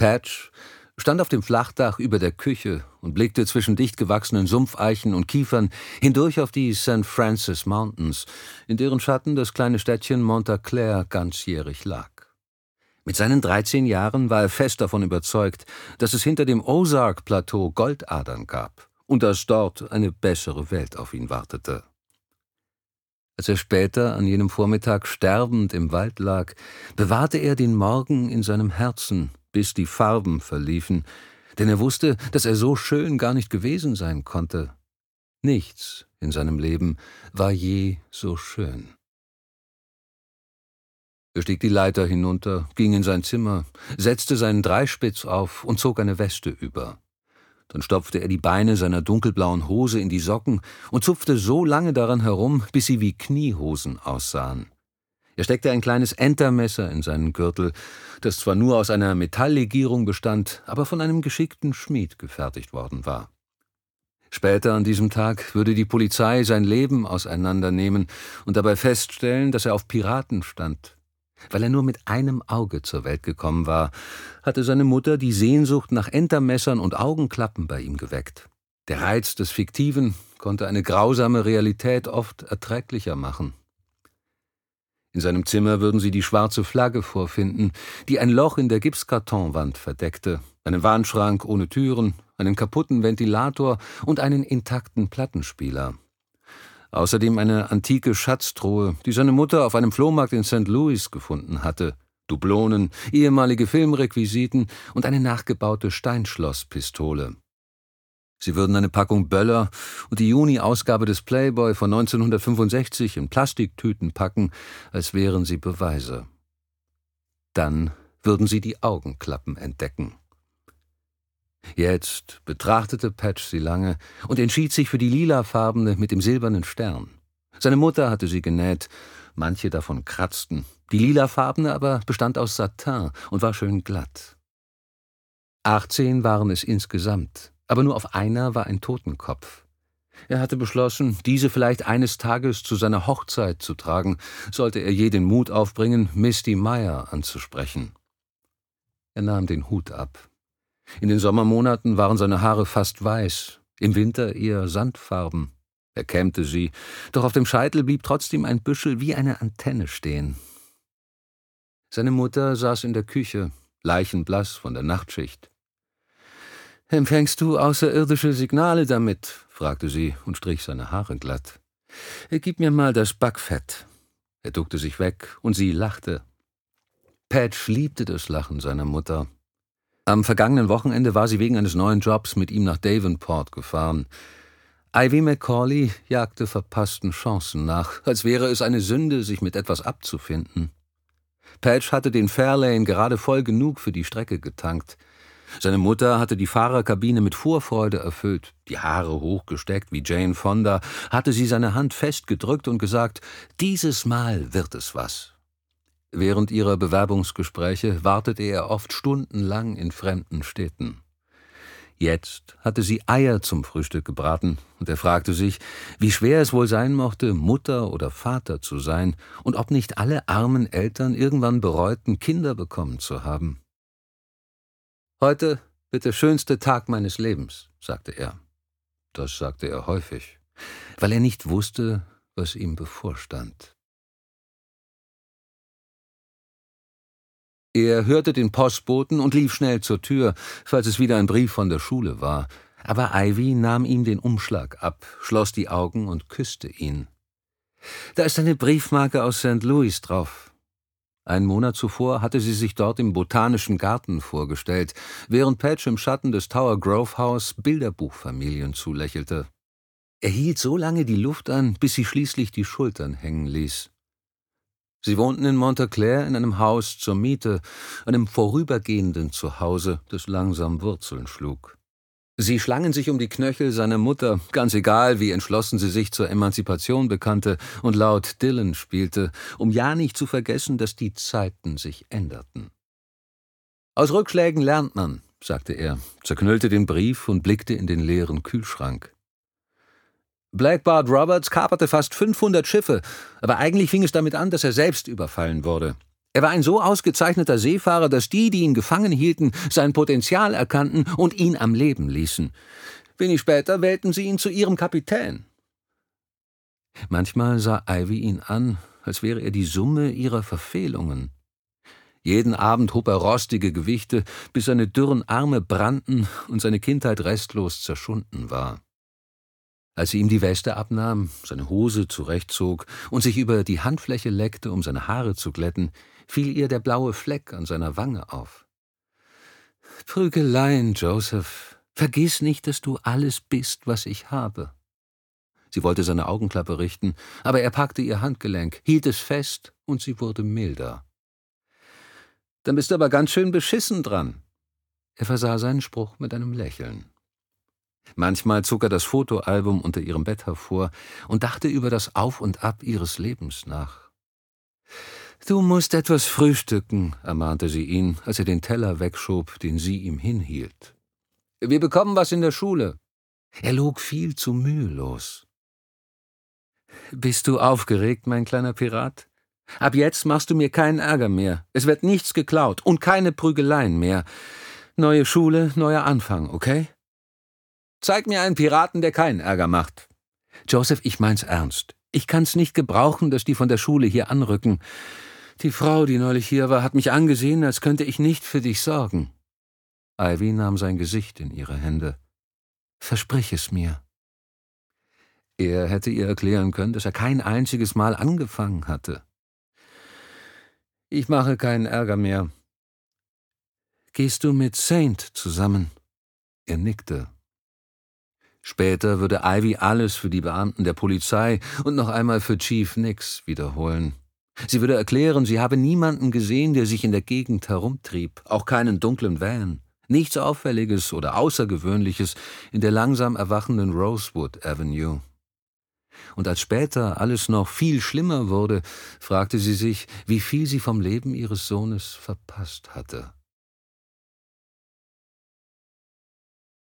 Patch stand auf dem Flachdach über der Küche und blickte zwischen dicht gewachsenen Sumpfeichen und Kiefern hindurch auf die St. Francis Mountains, in deren Schatten das kleine Städtchen Montclair ganzjährig lag. Mit seinen 13 Jahren war er fest davon überzeugt, dass es hinter dem Ozark-Plateau Goldadern gab und dass dort eine bessere Welt auf ihn wartete. Als er später an jenem Vormittag sterbend im Wald lag, bewahrte er den Morgen in seinem Herzen, bis die Farben verliefen, denn er wusste, dass er so schön gar nicht gewesen sein konnte. Nichts in seinem Leben war je so schön. Er stieg die Leiter hinunter, ging in sein Zimmer, setzte seinen Dreispitz auf und zog eine Weste über. Dann stopfte er die Beine seiner dunkelblauen Hose in die Socken und zupfte so lange daran herum, bis sie wie Kniehosen aussahen. Er steckte ein kleines Entermesser in seinen Gürtel, das zwar nur aus einer Metalllegierung bestand, aber von einem geschickten Schmied gefertigt worden war. Später an diesem Tag würde die Polizei sein Leben auseinandernehmen und dabei feststellen, dass er auf Piraten stand. Weil er nur mit einem Auge zur Welt gekommen war, hatte seine Mutter die Sehnsucht nach Entermessern und Augenklappen bei ihm geweckt. Der Reiz des Fiktiven konnte eine grausame Realität oft erträglicher machen. In seinem Zimmer würden sie die schwarze Flagge vorfinden, die ein Loch in der Gipskartonwand verdeckte, einen Wandschrank ohne Türen, einen kaputten Ventilator und einen intakten Plattenspieler. Außerdem eine antike Schatztruhe, die seine Mutter auf einem Flohmarkt in St. Louis gefunden hatte, Dublonen, ehemalige Filmrequisiten und eine nachgebaute Steinschlosspistole. Sie würden eine Packung Böller und die Juni-Ausgabe des Playboy von 1965 in Plastiktüten packen, als wären sie Beweise. Dann würden sie die Augenklappen entdecken. Jetzt betrachtete Patch sie lange und entschied sich für die lilafarbene mit dem silbernen Stern. Seine Mutter hatte sie genäht, manche davon kratzten. Die lilafarbene aber bestand aus Satin und war schön glatt. 18 waren es insgesamt, aber nur auf einer war ein Totenkopf. Er hatte beschlossen, diese vielleicht eines Tages zu seiner Hochzeit zu tragen, sollte er je den Mut aufbringen, Misty Meyer anzusprechen. Er nahm den Hut ab. In den Sommermonaten waren seine Haare fast weiß, im Winter eher sandfarben. Er kämmte sie, doch auf dem Scheitel blieb trotzdem ein Büschel wie eine Antenne stehen. Seine Mutter saß in der Küche, leichenblass von der Nachtschicht. »Empfängst du außerirdische Signale damit?« fragte sie und strich seine Haare glatt. »Gib mir mal das Backfett.« Er duckte sich weg und sie lachte. Patch liebte das Lachen seiner Mutter. Am vergangenen Wochenende war sie wegen eines neuen Jobs mit ihm nach Davenport gefahren. Ivy McCauley jagte verpassten Chancen nach, als wäre es eine Sünde, sich mit etwas abzufinden. Patch hatte den Fairlane gerade voll genug für die Strecke getankt. Seine Mutter hatte die Fahrerkabine mit Vorfreude erfüllt, die Haare hochgesteckt wie Jane Fonda, hatte sie seine Hand festgedrückt und gesagt, »Dieses Mal wird es was.« Während ihrer Bewerbungsgespräche wartete er oft stundenlang in fremden Städten. Jetzt hatte sie Eier zum Frühstück gebraten, und er fragte sich, wie schwer es wohl sein mochte, Mutter oder Vater zu sein, und ob nicht alle armen Eltern irgendwann bereuten, Kinder bekommen zu haben. »Heute wird der schönste Tag meines Lebens«, sagte er. Das sagte er häufig, weil er nicht wusste, was ihm bevorstand. Er hörte den Postboten und lief schnell zur Tür, falls es wieder ein Brief von der Schule war. Aber Ivy nahm ihm den Umschlag ab, schloss die Augen und küsste ihn. »Da ist eine Briefmarke aus St. Louis drauf.« Einen Monat zuvor hatte sie sich dort im Botanischen Garten vorgestellt, während Patch im Schatten des Tower Grove House Bilderbuchfamilien zulächelte. Er hielt so lange die Luft an, bis sie schließlich die Schultern hängen ließ. Sie wohnten in Montclair in einem Haus zur Miete, einem vorübergehenden Zuhause, das langsam Wurzeln schlug. Sie schlangen sich um die Knöchel seiner Mutter, ganz egal, wie entschlossen sie sich zur Emanzipation bekannte und laut Dylan spielte, um ja nicht zu vergessen, dass die Zeiten sich änderten. »Aus Rückschlägen lernt man«, sagte er, zerknüllte den Brief und blickte in den leeren Kühlschrank. Black Bart Roberts kaperte fast 500 Schiffe, aber eigentlich fing es damit an, dass er selbst überfallen wurde. Er war ein so ausgezeichneter Seefahrer, dass die ihn gefangen hielten, sein Potenzial erkannten und ihn am Leben ließen. Wenig später wählten sie ihn zu ihrem Kapitän. Manchmal sah Ivy ihn an, als wäre er die Summe ihrer Verfehlungen. Jeden Abend hob er rostige Gewichte, bis seine dürren Arme brannten und seine Kindheit restlos zerschunden war. Als sie ihm die Weste abnahm, seine Hose zurechtzog und sich über die Handfläche leckte, um seine Haare zu glätten, fiel ihr der blaue Fleck an seiner Wange auf. »Prügeleien, Joseph. Vergiss nicht, dass du alles bist, was ich habe.« Sie wollte seine Augenklappe richten, aber er packte ihr Handgelenk, hielt es fest und sie wurde milder. »Dann bist du aber ganz schön beschissen dran.« Er versah seinen Spruch mit einem Lächeln. Manchmal zog er das Fotoalbum unter ihrem Bett hervor und dachte über das Auf und Ab ihres Lebens nach. »Du musst etwas frühstücken«, ermahnte sie ihn, als er den Teller wegschob, den sie ihm hinhielt. »Wir bekommen was in der Schule.« Er log viel zu mühelos. »Bist du aufgeregt, mein kleiner Pirat? Ab jetzt machst du mir keinen Ärger mehr. Es wird nichts geklaut und keine Prügeleien mehr. Neue Schule, neuer Anfang, okay? Zeig mir einen Piraten, der keinen Ärger macht.« »Joseph, ich mein's ernst. Ich kann's nicht gebrauchen, dass die von der Schule hier anrücken. Die Frau, die neulich hier war, hat mich angesehen, als könnte ich nicht für dich sorgen.« Ivy nahm sein Gesicht in ihre Hände. »Versprich es mir.« Er hätte ihr erklären können, dass er kein einziges Mal angefangen hatte. »Ich mache keinen Ärger mehr.« »Gehst du mit Saint zusammen?« Er nickte. Später würde Ivy alles für die Beamten der Polizei und noch einmal für Chief Nix wiederholen. Sie würde erklären, sie habe niemanden gesehen, der sich in der Gegend herumtrieb, auch keinen dunklen Van, nichts Auffälliges oder Außergewöhnliches in der langsam erwachenden Rosewood Avenue. Und als später alles noch viel schlimmer wurde, fragte sie sich, wie viel sie vom Leben ihres Sohnes verpasst hatte.